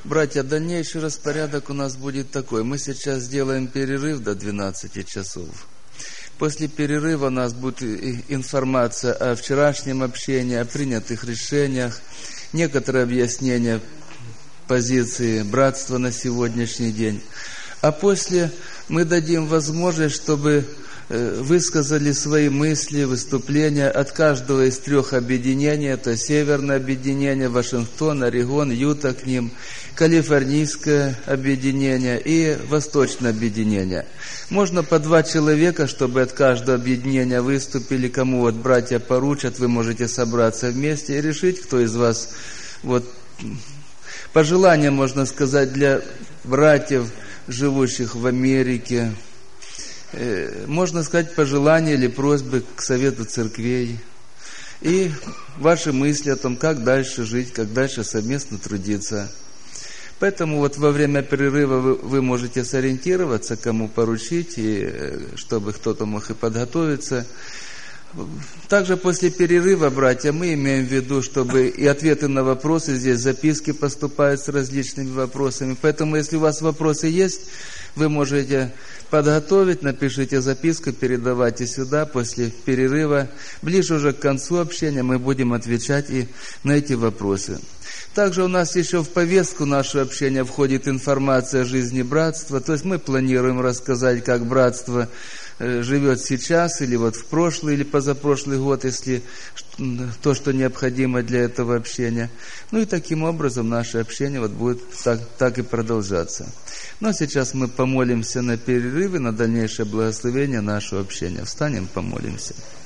Братья, дальнейший распорядок у нас будет такой. Мы сейчас сделаем перерыв до 12 часов. После перерыва у нас будет информация о вчерашнем общении, о принятых решениях, некоторые объяснения позиции братства на сегодняшний день. А после мы дадим возможность, чтобы высказали свои мысли, выступления от каждого из 3 объединений. Это Северное объединение, Вашингтон, Орегон, Юта к ним, Калифорнийское объединение и Восточное объединение. Можно по 2 человека, чтобы от каждого объединения выступили. Кому вот братья поручат, вы можете собраться вместе и решить, кто из вас пожелания, можно сказать, для братьев, живущих в Америке. Можно сказать, пожелания или просьбы к Совету Церквей. И ваши мысли о том, как дальше жить, как дальше совместно трудиться. Поэтому вот во время перерыва вы можете сориентироваться, кому поручить, и чтобы кто-то мог и подготовиться. Также после перерыва, братья, мы имеем в виду, чтобы и ответы на вопросы, здесь записки поступают с различными вопросами. Поэтому, если у вас вопросы есть, вы можете подготовить, напишите записку, передавайте сюда после перерыва. Ближе уже к концу общения мы будем отвечать и на эти вопросы. Также у нас еще в повестку нашего общения входит информация о жизни братства. То есть мы планируем рассказать, как братство живет сейчас, или вот в прошлый, или позапрошлый год, если то, что необходимо для этого общения. Ну и таким образом наше общение вот будет так и продолжаться. Но сейчас мы помолимся на перерывы, на дальнейшее благословение нашего общения. Встанем, помолимся.